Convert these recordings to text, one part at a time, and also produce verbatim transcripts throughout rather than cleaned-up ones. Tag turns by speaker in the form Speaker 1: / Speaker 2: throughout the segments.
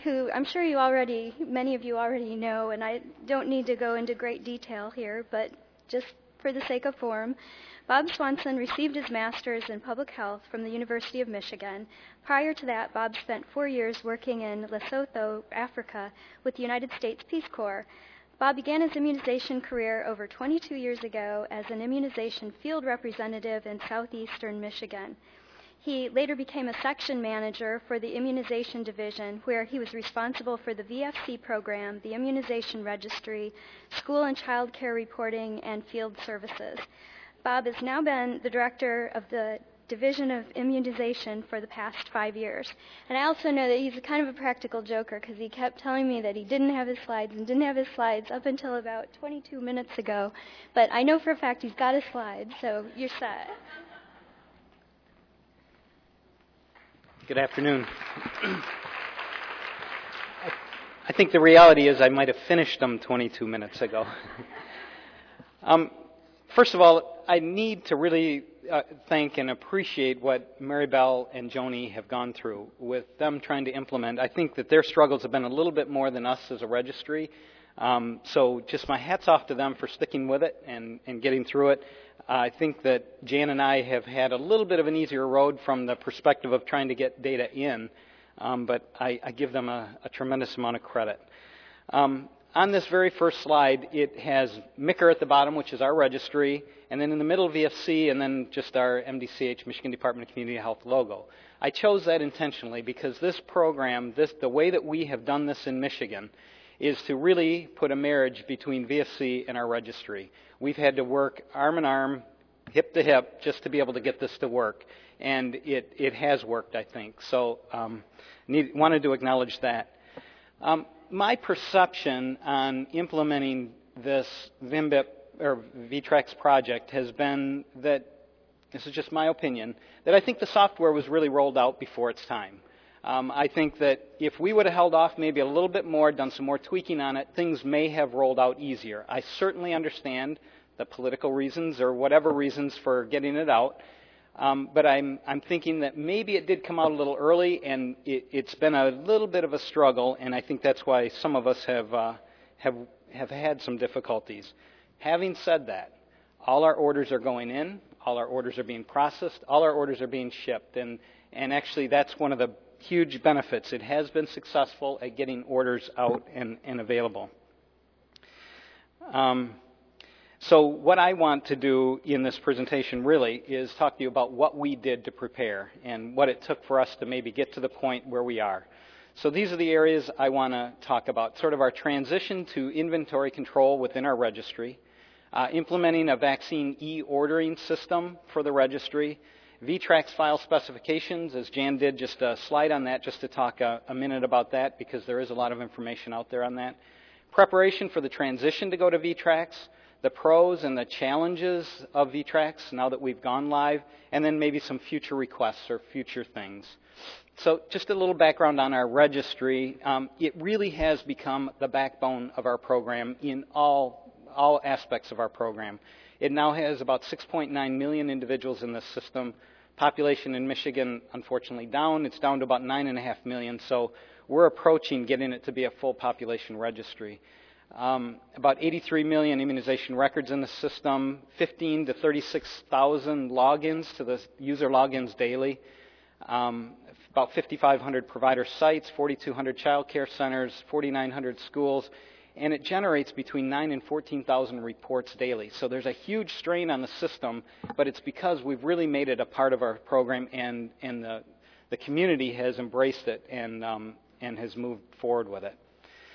Speaker 1: who I'm sure you already, many of you already know, and I don't need to go into great detail here, but just for the sake of form, Bob Swanson received his master's in public health from the University of Michigan. Prior to that, Bob spent four years working in Lesotho, Africa, with the United States Peace Corps. Bob began his immunization career over twenty-two years ago as an immunization field representative in southeastern Michigan. He later became a section manager for the immunization division, where he was responsible for the V F C program, the immunization registry, school and child care reporting, and field services. Bob has now been the director of the Division of Immunization for the past five years. And I also know that he's a kind of a practical joker because he kept telling me that he didn't have his slides and didn't have his slides up until about twenty-two minutes ago. But I know for a fact he's got his slides, so you're set.
Speaker 2: Good afternoon. I think the reality is I might have finished them twenty-two minutes ago. um, first of all, I need to really uh, thank and appreciate what Mary Bell and Joni have gone through with them trying to implement. I think that their struggles have been a little bit more than us as a registry. Um, so just my hat's off to them for sticking with it and, and getting through it. Uh, I think that Jan and I have had a little bit of an easier road from the perspective of trying to get data in, um, but I, I give them a, a tremendous amount of credit. Um, on this very first slide, it has M I C R at the bottom, which is our registry, and then in the middle V F C, and then just our M D C H, Michigan Department of Community Health logo. I chose that intentionally because this program, this, the way that we have done this in Michigan, is to really put a marriage between V F C and our registry. We've had to work arm in arm, hip to hip, just to be able to get this to work. And it, it has worked, I think. So um, need, wanted to acknowledge that. Um, my perception on implementing this V I M B I P or V TRAX project has been that, this is just my opinion, that I think the software was really rolled out before its time. Um, I think that if we would have held off maybe a little bit more, done some more tweaking on it, things may have rolled out easier. I certainly understand the political reasons or whatever reasons for getting it out, um, but I'm, I'm thinking that maybe it did come out a little early, and it, it's been a little bit of a struggle, and I think that's why some of us have, uh, have, have had some difficulties. Having said that, all our orders are going in, all our orders are being processed, all our orders are being shipped, and, and actually that's one of the huge benefits. It has been successful at getting orders out and, and available. Um, so what I want to do in this presentation really is talk to you about what we did to prepare and what it took for us to maybe get to the point where we are. So these are the areas I want to talk about, sort of our transition to inventory control within our registry, uh, implementing a vaccine e-ordering system for the registry, V TRAX file specifications, as Jan did, just a slide on that just to talk a, a minute about that because there is a lot of information out there on that. Preparation for the transition to go to V TRAX, the pros and the challenges of V TRAX now that we've gone live, and then maybe some future requests or future things. So just a little background on our registry. Um, it really has become the backbone of our program in all, all aspects of our program. It now has about six point nine million individuals in this system. Population in Michigan, unfortunately, down. It's down to about nine point five million. So we're approaching getting it to be a full population registry. Um, about eighty-three million immunization records in the system, fifteen to thirty-six thousand logins to the user logins daily, um, about fifty-five hundred provider sites, forty-two hundred child care centers, forty-nine hundred schools, and it generates between nine and fourteen thousand reports daily. So there's a huge strain on the system, but it's because we've really made it a part of our program, and, and the, the community has embraced it and, um, and has moved forward with it.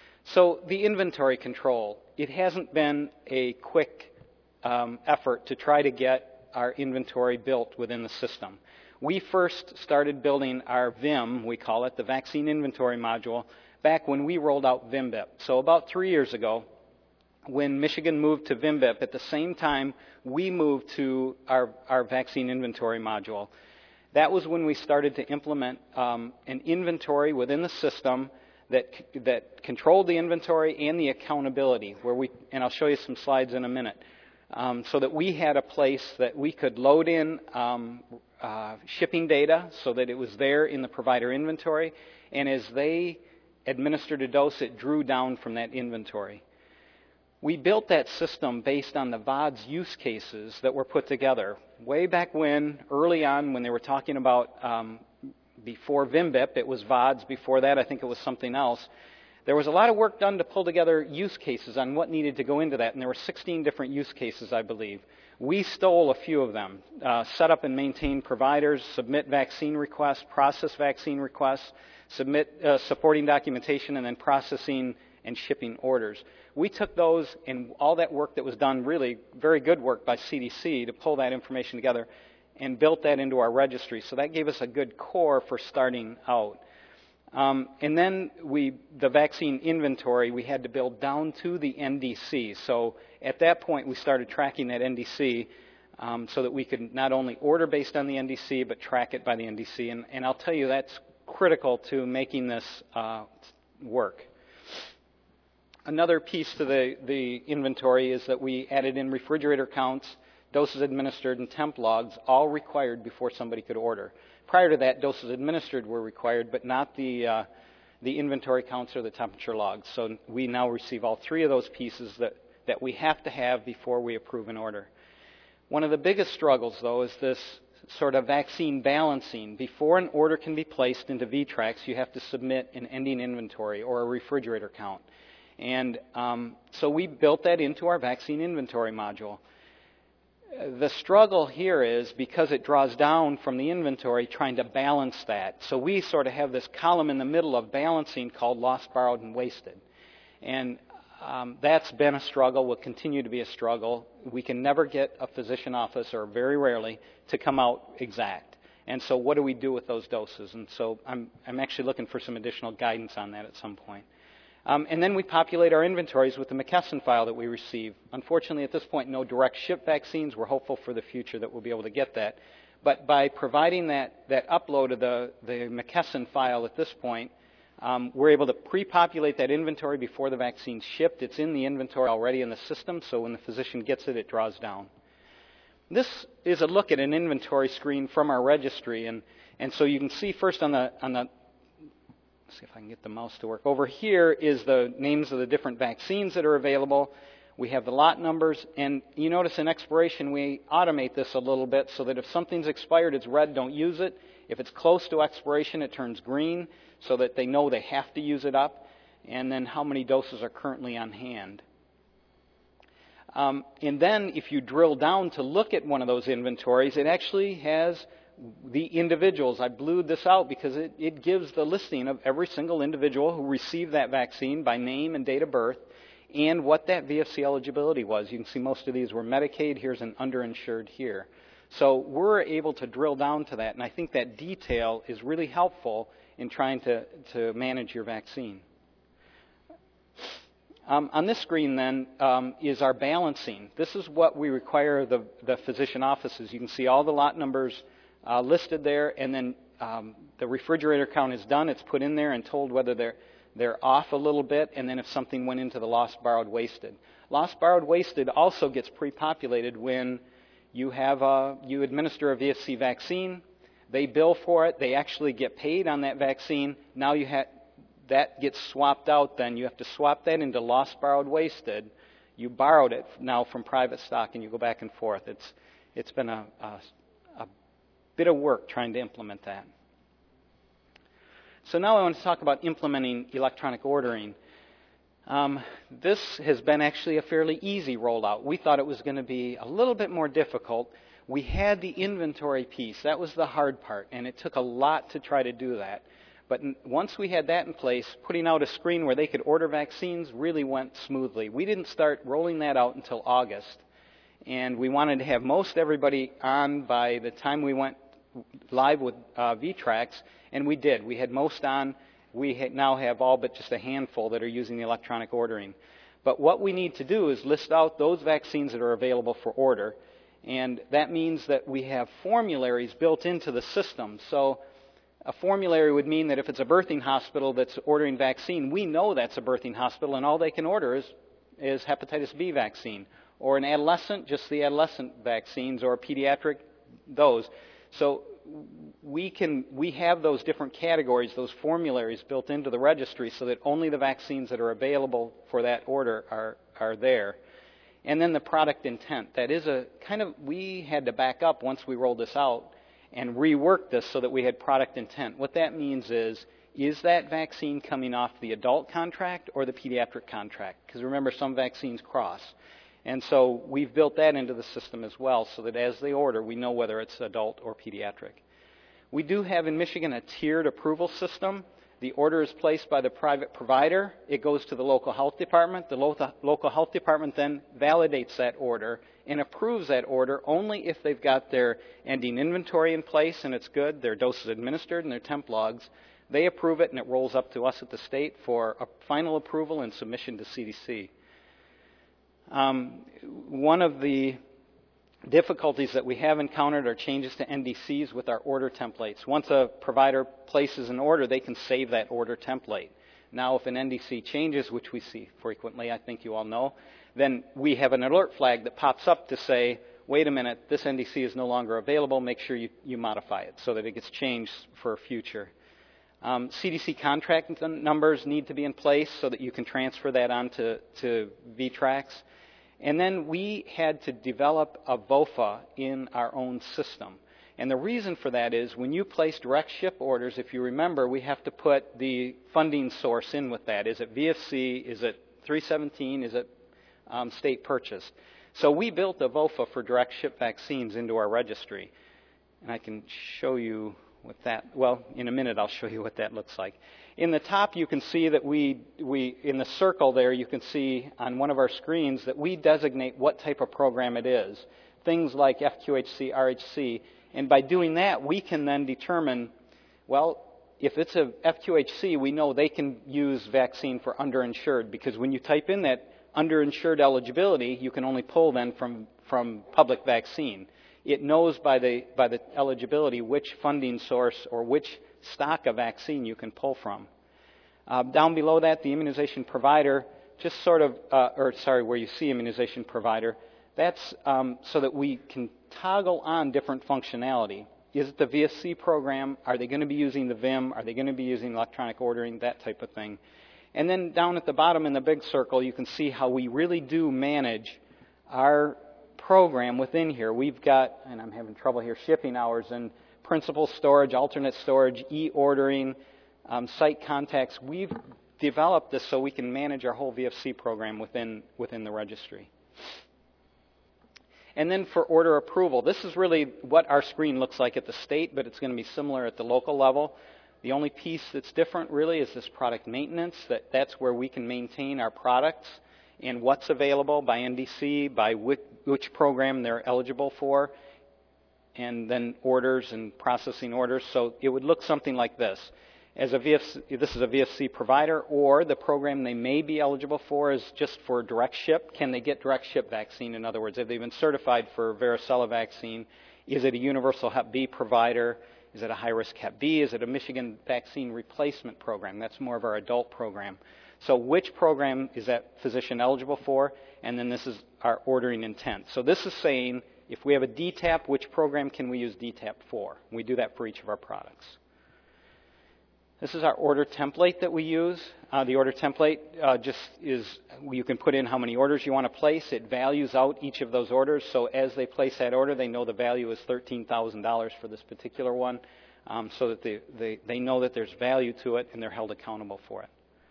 Speaker 2: So the inventory control, it hasn't been a quick um, effort to try to get our inventory built within the system. We first started building our V I M, we call it, the Vaccine Inventory Module, back when we rolled out V I M B I P. So about three years ago, when Michigan moved to V I M B I P, at the same time we moved to our, our Vaccine Inventory Module. That was when we started to implement um, an inventory within the system that, that controlled the inventory and the accountability, where we, and I'll show you some slides in a minute, um, so that we had a place that we could load in um, uh, shipping data so that it was there in the provider inventory, and as they administered a dose, it drew down from that inventory. We built that system based on the V O D's use cases that were put together. Way back when, early on, when they were talking about, um, before VIMBIP, it was V O Ds. Before that, I think it was something else. There was a lot of work done to pull together use cases on what needed to go into that, and there were sixteen different use cases, I believe. We stole a few of them. Uh, set up and maintain providers, submit vaccine requests, process vaccine requests, submit uh, supporting documentation, and then processing and shipping orders. We took those and all that work that was done, really very good work by C D C to pull that information together, and built that into our registry. So that gave us a good core for starting out. Um, and then we, the vaccine inventory, we had to build down to the N D C. So at that point, we started tracking that N D C um, so that we could not only order based on the N D C, but track it by the N D C. And, and I'll tell you, that's critical to making this uh, work. Another piece to the, the inventory is that we added in refrigerator counts, doses administered, and temp logs, all required before somebody could order. Prior to that, doses administered were required, but not the, uh, the inventory counts or the temperature logs. So we now receive all three of those pieces that, that we have to have before we approve an order. One of the biggest struggles, though, is this sort of vaccine balancing. Before an order can be placed into V TRAX, you have to submit an ending inventory or a refrigerator count. And um, so we built that into our vaccine inventory module. The struggle here is because it draws down from the inventory, trying to balance that. So we sort of have this column in the middle of balancing called lost, borrowed, and wasted. And um, that's been a struggle, will continue to be a struggle. We can never get a physician office, or very rarely, to come out exact. And so what do we do with those doses? And so I'm, I'm actually looking for some additional guidance on that at some point. Um, and then we populate our inventories with the McKesson file that we receive. Unfortunately, at this point, no direct ship vaccines. We're hopeful for the future that we'll be able to get that. But by providing that, that upload of the, the McKesson file at this point, um, we're able to pre-populate that inventory before the vaccine's shipped. It's in the inventory already in the system, so when the physician gets it, it draws down. This is a look at an inventory screen from our registry. And, and so you can see first on the, on the see if I can get the mouse to work. Over here is the names of the different vaccines that are available. We have the lot numbers, and you notice in expiration we automate this a little bit so that if something's expired, it's red, don't use it. If it's close to expiration, it turns green so that they know they have to use it up, and then how many doses are currently on hand. Um, and then if you drill down to look at one of those inventories, it actually has the individuals. I blew this out because it, it gives the listing of every single individual who received that vaccine by name and date of birth and what that V F C eligibility was. You can see most of these were Medicaid. Here's an underinsured here. So we're able to drill down to that, and I think that detail is really helpful in trying to, to manage your vaccine. Um, on this screen, then, um, is our balancing. This is what we require the, the physician offices. You can see all the lot numbers Uh, listed there, and then um, the refrigerator count is done. It's put in there and told whether they're they're off a little bit, and then if something went into the lost, borrowed, wasted. Lost, borrowed, wasted also gets pre-populated when you have a, you administer a V F C vaccine. They bill for it. They actually get paid on that vaccine. Now you have that gets swapped out. Then you have to swap that into lost, borrowed, wasted. You borrowed it now from private stock, and you go back and forth. It's it's been a, a bit of work trying to implement that. So now I want to talk about implementing electronic ordering. Um, this has been actually a fairly easy rollout. We thought it was going to be a little bit more difficult. We had the inventory piece. That was the hard part, and it took a lot to try to do that. But once we had that in place, putting out a screen where they could order vaccines really went smoothly. We didn't start rolling that out until August. And we wanted to have most everybody on by the time we went live with uh, V TRAX, and we did. We had most on. We ha- now have all but just a handful that are using the electronic ordering. But what we need to do is list out those vaccines that are available for order, and that means that we have formularies built into the system. So a formulary would mean that if it's a birthing hospital that's ordering vaccine, we know that's a birthing hospital, and all they can order is, is hepatitis B vaccine. Or an adolescent, just the adolescent vaccines, or pediatric, those. So we can we have those different categories, those formularies built into the registry so that only the vaccines that are available for that order are, are there. And then the product intent. That is a kind of, we had to back up once we rolled this out and rework this so that we had product intent. What that means is, is that vaccine coming off the adult contract or the pediatric contract? Because remember, some vaccines cross. And so we've built that into the system as well so that as they order, we know whether it's adult or pediatric. We do have in Michigan a tiered approval system. The order is placed by the private provider. It goes to the local health department. The lo- local health department then validates that order and approves that order only if they've got their ending inventory in place and it's good, their doses administered and their temp logs. They approve it and it rolls up to us at the state for a final approval and submission to C D C. Um, one of the difficulties that we have encountered are changes to N D Cs with our order templates. Once a provider places an order, they can save that order template. Now, if an N D C changes, which we see frequently, I think you all know, then we have an alert flag that pops up to say, wait a minute, this N D C is no longer available, make sure you, you modify it so that it gets changed for future. Um, C D C contract numbers need to be in place so that you can transfer that on to, to V TRAX. And then we had to develop a V O F A in our own system. And the reason for that is when you place direct ship orders, if you remember, we have to put the funding source in with that. Is it V F C? Is it three seventeen? Is it um, state purchased? So we built a V O F A for direct ship vaccines into our registry. And I can show you what that, well, in a minute I'll show you what that looks like. In the top you can see that we, we, in the circle there, you can see on one of our screens that we designate what type of program it is. Things like F Q H C, R H C. And by doing that, we can then determine, well, if it's a F Q H C, we know they can use vaccine for underinsured, because when you type in that underinsured eligibility, you can only pull then from, from public vaccine. It knows by the, by the eligibility which funding source or which stock of vaccine you can pull from. Uh, down below that, the immunization provider, just sort of, uh, or sorry, where you see immunization provider, that's um, so that we can toggle on different functionality. Is it the V S C program? Are they going to be using the V I M? Are they going to be using electronic ordering? That type of thing. And then down at the bottom in the big circle, you can see how we really do manage our program within here. We've got, and I'm having trouble here, shipping hours and principal storage, alternate storage, e-ordering, um, site contacts. We've developed this so we can manage our whole V F C program within, within the registry. And then for order approval, this is really what our screen looks like at the state, but it's going to be similar at the local level. The only piece that's different really is this product maintenance. That, that's where we can maintain our products and what's available by N D C, by which, which program they're eligible for, and then orders and processing orders. So it would look something like this. As a V F C, this is a V F C provider, or the program they may be eligible for is just for direct ship. Can they get direct ship vaccine? In other words, have they been certified for varicella vaccine? Is it a universal Hep B provider? Is it a high-risk Hep B? Is it a Michigan vaccine replacement program? That's more of our adult program. So which program is that physician eligible for? And then this is our ordering intent. So this is saying, if we have a D TAP, which program can we use D TAP for? We do that for each of our products. This is our order template that we use. Uh, the order template uh, just is, you can put in how many orders you want to place. It values out each of those orders. So as they place that order, they know the value is thirteen thousand dollars for this particular one, um, so that they, they, they know that there's value to it and they're held accountable for it.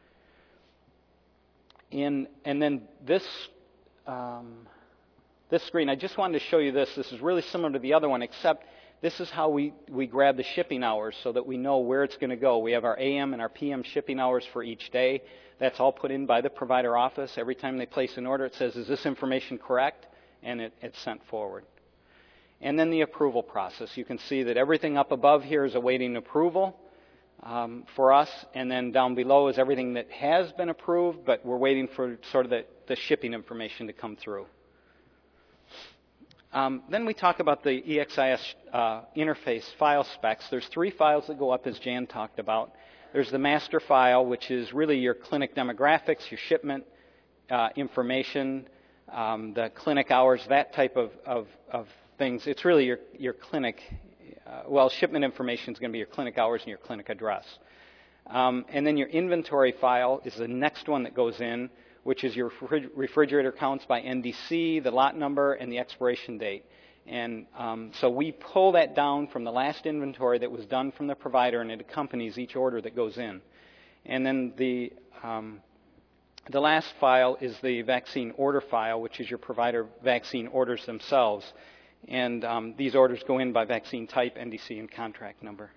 Speaker 2: In, and then this, um, this screen, I just wanted to show you this. This is really similar to the other one, except this is how we, we grab the shipping hours so that we know where it's going to go. We have our A M and our P M shipping hours for each day. That's all put in by the provider office. Every time they place an order, it says, is this information correct? And it, it's sent forward. And then the approval process. You can see that everything up above here is awaiting approval um, for us. And then down below is everything that has been approved, but we're waiting for sort of the, the shipping information to come through. Um, then we talk about the E X I S uh, interface file specs. There's three files that go up, as Jan talked about. There's the master file, which is really your clinic demographics, your shipment uh, information, um, the clinic hours, that type of, of, of things. It's really your, your clinic uh, well, shipment information is going to be your clinic hours and your clinic address. Um, and then your inventory file is the next one that goes in, which is your refrigerator counts by N D C, the lot number, and the expiration date. And um, so we pull that down from the last inventory that was done from the provider, and it accompanies each order that goes in. And then the um, the last file is the vaccine order file, which is your provider vaccine orders themselves. And um, these orders go in by vaccine type, N D C, and contract number.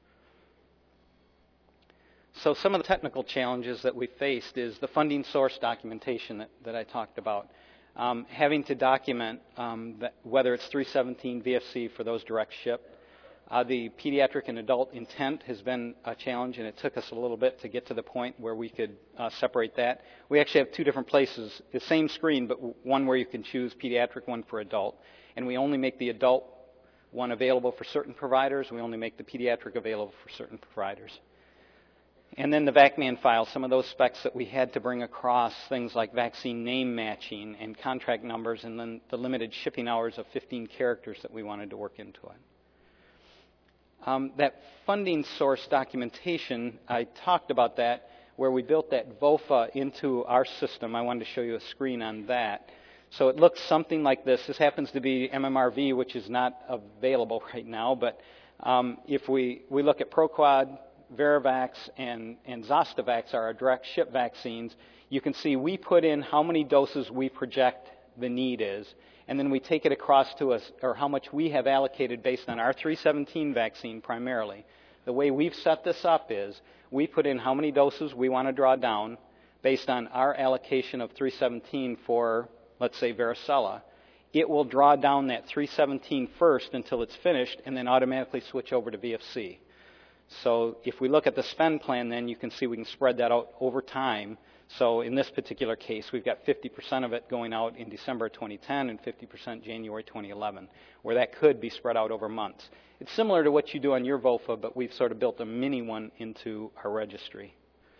Speaker 2: So some of the technical challenges that we faced is the funding source documentation that, that I talked about. Um, having to document um, that whether it's three seventeen V F C for those direct ship. Uh, the pediatric and adult intent has been a challenge, and it took us a little bit to get to the point where we could uh, separate that. We actually have two different places, the same screen, but one where you can choose pediatric, one for adult. And we only make the adult one available for certain providers. We only make the pediatric available for certain providers. And then the VacMan file, some of those specs that we had to bring across, things like vaccine name matching and contract numbers, and then the limited shipping hours of fifteen characters that we wanted to work into it. Um, that funding source documentation, I talked about that, where we built that V O F A into our system. I wanted to show you a screen on that. So it looks something like this. This happens to be M M R V, which is not available right now, but um, if we, we look at ProQuad, VariVax, and, and Zostavax are our direct ship vaccines, you can see we put in how many doses we project the need is, and then we take it across to us, or how much we have allocated based on our three seventeen vaccine primarily. The way we've set this up is we put in how many doses we want to draw down based on our allocation of three seventeen for, let's say, varicella. It will draw down that three seventeen first until it's finished, and then automatically switch over to V F C. So if we look at the spend plan, then you can see we can spread that out over time. So in this particular case, we've got fifty percent of it going out in December twenty ten and fifty percent January twenty eleven, where that could be spread out over months. It's similar to what you do on your V O F A, but we've sort of built a mini one into our registry.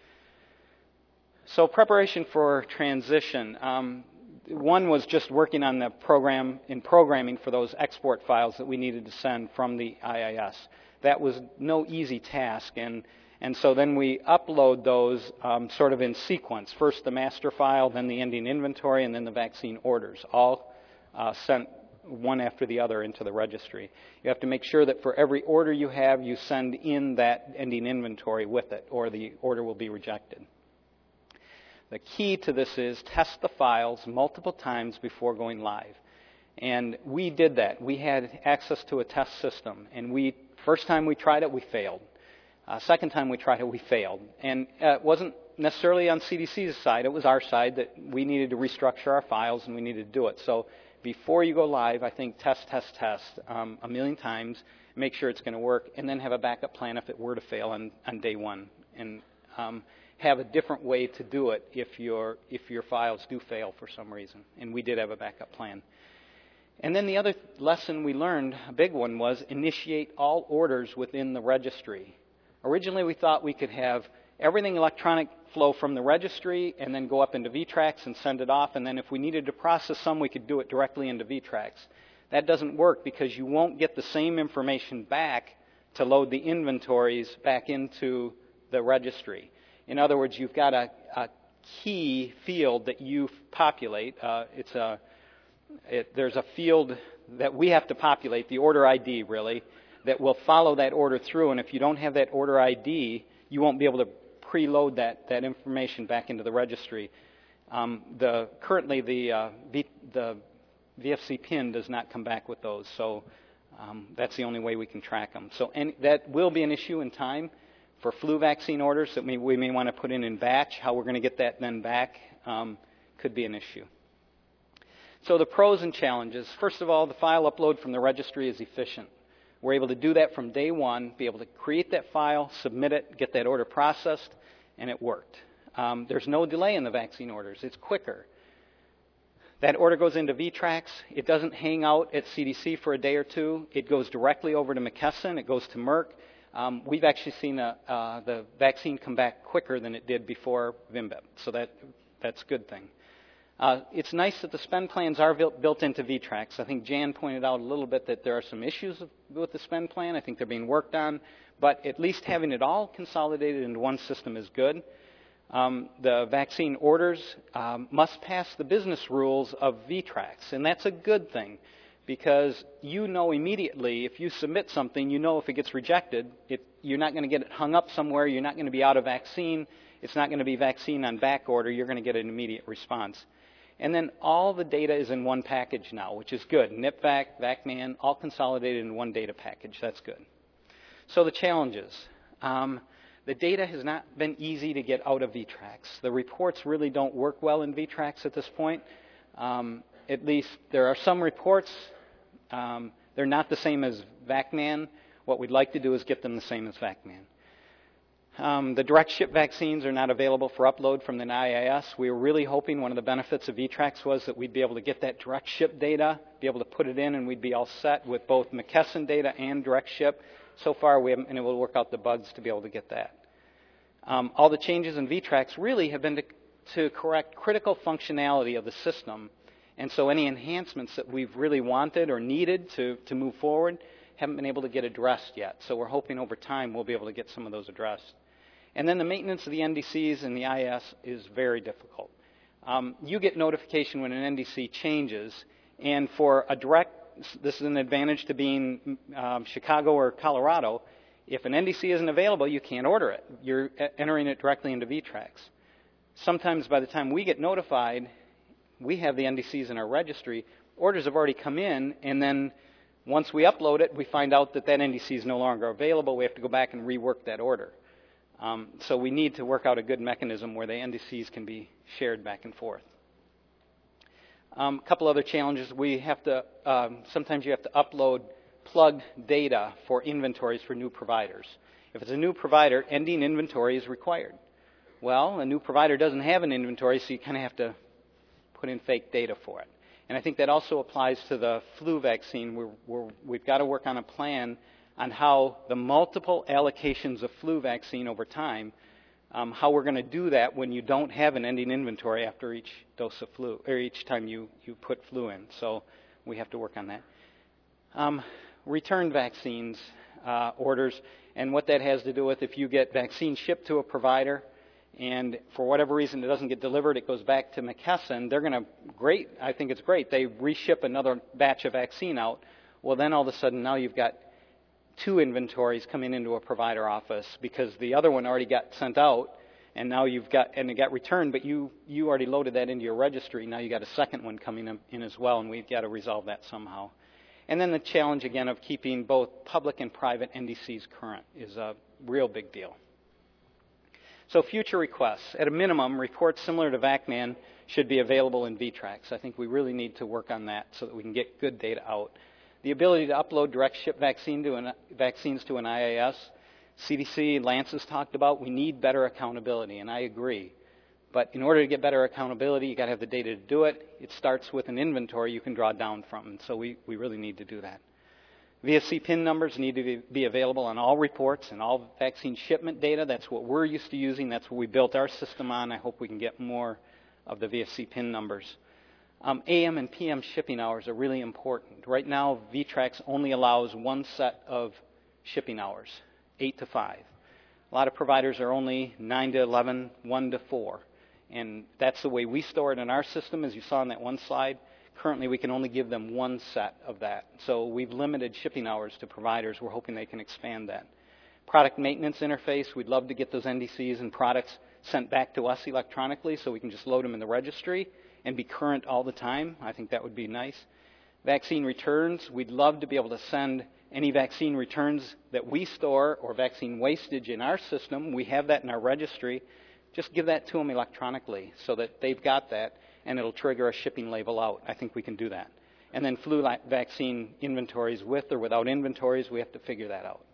Speaker 2: So preparation for transition. Um, one was just working on the program in programming for those export files that we needed to send from the I I S. That was no easy task, and, and so then we upload those um, sort of in sequence. First the master file, then the ending inventory, and then the vaccine orders, all uh, sent one after the other into the registry. You have to make sure that for every order you have, you send in that ending inventory with it, or the order will be rejected. The key to this is test the files multiple times before going live. And we did that. We had access to a test system, and we first time we tried it, we failed. Uh, second time we tried it, we failed. And uh, it wasn't necessarily on C D C's side. It was our side that we needed to restructure our files, and we needed to do it. So before you go live, I think test, test, test um, a million times, make sure it's going to work, and then have a backup plan if it were to fail on, on day one. And um, have a different way to do it if your, if your files do fail for some reason. And we did have a backup plan. And then the other lesson we learned, a big one, was initiate all orders within the registry. Originally we thought we could have everything electronic flow from the registry and then go up into V TRAX and send it off, and then if we needed to process some, we could do it directly into V TRAX. That doesn't work because you won't get the same information back to load the inventories back into the registry. In other words, you've got a, a key field that you populate. Uh, it's a It, there's a field that we have to populate, the order I D really, that will follow that order through. And if you don't have that order I D, you won't be able to preload that, that information back into the registry. Um, the, currently, the, uh, v, the V F C pin does not come back with those, so um, that's the only way we can track them. So any, that will be an issue in time for flu vaccine orders that we, we may want to put in in batch. How we're going to get that then back um, could be an issue. So the pros and challenges. First of all, the file upload from the registry is efficient. We're able to do that from day one, be able to create that file, submit it, get that order processed, and it worked. Um, there's no delay in the vaccine orders. It's quicker. That order goes into V TRAX. It doesn't hang out at C D C for a day or two. It goes directly over to McKesson. It goes to Merck. Um, we've actually seen a, uh, the vaccine come back quicker than it did before VIMBIP, so that, that's a good thing. Uh, it's nice that the spend plans are built, built into V TRAX. I think Jan pointed out a little bit that there are some issues with the spend plan. I think they're being worked on, but at least having it all consolidated into one system is good. Um, the vaccine orders um, must pass the business rules of V TRAX, and that's a good thing because you know immediately if you submit something, you know if it gets rejected, it, you're not going to get it hung up somewhere, you're not going to be out of vaccine, it's not going to be vaccine on back order, you're going to get an immediate response. And then all the data is in one package now, which is good. NIPVAC, VacMan, all consolidated in one data package. That's good. So the challenges. Um, the data has not been easy to get out of V TRAX. The reports really don't work well in V TRAX at this point. Um, at least there are some reports. Um, they're not the same as VacMan. What we'd like to do is get them the same as VacMan. Um, the direct ship vaccines are not available for upload from the N I I S. We were really hoping one of the benefits of V TRAX was that we'd be able to get that direct ship data, be able to put it in, and we'd be all set with both McKesson data and direct ship. So far, we haven't been able to work out the bugs to be able to get that. Um, all the changes in V TRAX really have been to, to correct critical functionality of the system. And so any enhancements that we've really wanted or needed to, to move forward haven't been able to get addressed yet. So we're hoping over time we'll be able to get some of those addressed. And then the maintenance of the N D Cs and the I A S is very difficult. Um, you get notification when an N D C changes, and for a direct, this is an advantage to being um, Chicago or Colorado, if an N D C isn't available, you can't order it. You're entering it directly into V TRAX. Sometimes by the time we get notified, we have the N D Cs in our registry, orders have already come in, and then once we upload it, we find out that that N D C is no longer available. We have to go back and rework that order. Um, so we need to work out a good mechanism where the N D Cs can be shared back and forth. Um, a couple other challenges. We have to, um, sometimes you have to upload plugged data for inventories for new providers. If it's a new provider, ending inventory is required. Well, a new provider doesn't have an inventory, so you kind of have to put in fake data for it. And I think that also applies to the flu vaccine. We're, we're, we've got to work on a plan on how the multiple allocations of flu vaccine over time, um, how we're going to do that when you don't have an ending inventory after each dose of flu, or each time you, you put flu in. So we have to work on that. Um, return vaccines uh, orders, and what that has to do with if you get vaccine shipped to a provider, and for whatever reason it doesn't get delivered, it goes back to McKesson, they're going to, great, I think it's great, they reship another batch of vaccine out. Well, then all of a sudden now you've got two inventories coming into a provider office because the other one already got sent out, and now you've got, and it got returned, but you, you already loaded that into your registry. Now you've got a second one coming in as well, and we've got to resolve that somehow. And then the challenge, again, of keeping both public and private N D Cs current is a real big deal. So future requests. At a minimum, reports similar to VacMan should be available in V TRAX. I think we really need to work on that so that we can get good data out. The ability to upload direct ship vaccine to an, vaccines to an I A S, C D C, Lance has talked about, we need better accountability, and I agree. But in order to get better accountability, you've got to have the data to do it. It starts with an inventory you can draw down from, and so we, we really need to do that. V S C PIN numbers need to be, be available on all reports and all vaccine shipment data. That's what we're used to using. That's what we built our system on. I hope we can get more of the V S C PIN numbers. Um, A M and P M shipping hours are really important. Right now, V TRAX only allows one set of shipping hours, eight to five. A lot of providers are only nine to eleven, one to four. And that's the way we store it in our system, as you saw on that one slide. Currently, we can only give them one set of that. So we've limited shipping hours to providers. We're hoping they can expand that. Product maintenance interface, we'd love to get those N D Cs and products sent back to us electronically so we can just load them in the registry and be current all the time. I think that would be nice. Vaccine returns, we'd love to be able to send any vaccine returns that we store or vaccine wastage in our system. We have that in our registry. Just give that to them electronically so that they've got that, and it'll trigger a shipping label out. I think we can do that. And then flu vaccine inventories with or without inventories, we have to figure that out.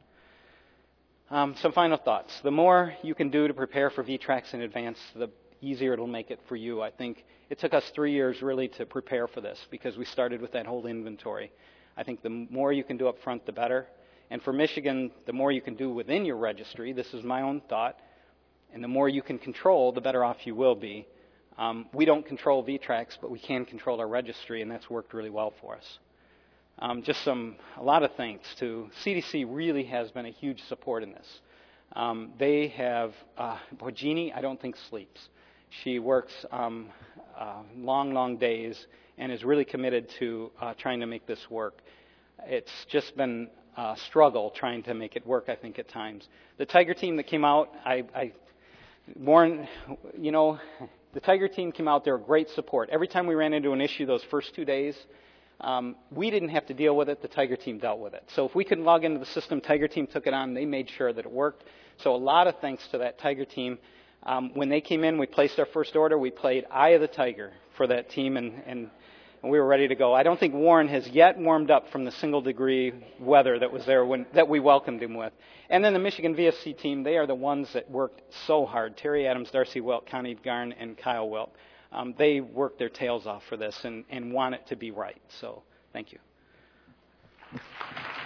Speaker 2: Um, some final thoughts. The more you can do to prepare for V TRAX in advance, the easier it'll make it for you. I think it took us three years really to prepare for this because we started with that whole inventory. I think the more you can do up front, the better. And for Michigan, the more you can do within your registry, this is my own thought, and the more you can control, the better off you will be. Um, we don't control V TRAX, but we can control our registry, and that's worked really well for us. Um, just some, a lot of thanks to C D C. Really has been a huge support in this. Um, they have, uh, boy, Jeannie, I don't think sleeps. She works um, uh, long, long days and is really committed to uh, trying to make this work. It's just been a struggle trying to make it work, I think, at times. The Tiger team that came out, I, I Warren, you know, the Tiger team came out, they were great support. Every time we ran into an issue those first two days, um, we didn't have to deal with it, the Tiger team dealt with it. So if we couldn't log into the system, Tiger team took it on, they made sure that it worked. So a lot of thanks to that Tiger team. Um, when they came in, we placed our first order, we played Eye of the Tiger for that team, and, and, and we were ready to go. I don't think Warren has yet warmed up from the single degree weather that was there when, that we welcomed him with. And then the Michigan V S C team, they are the ones that worked so hard. Terry Adams, Darcy Wilt, Connie Garn, and Kyle Wilt. Um, they worked their tails off for this and, and want it to be right. So thank you.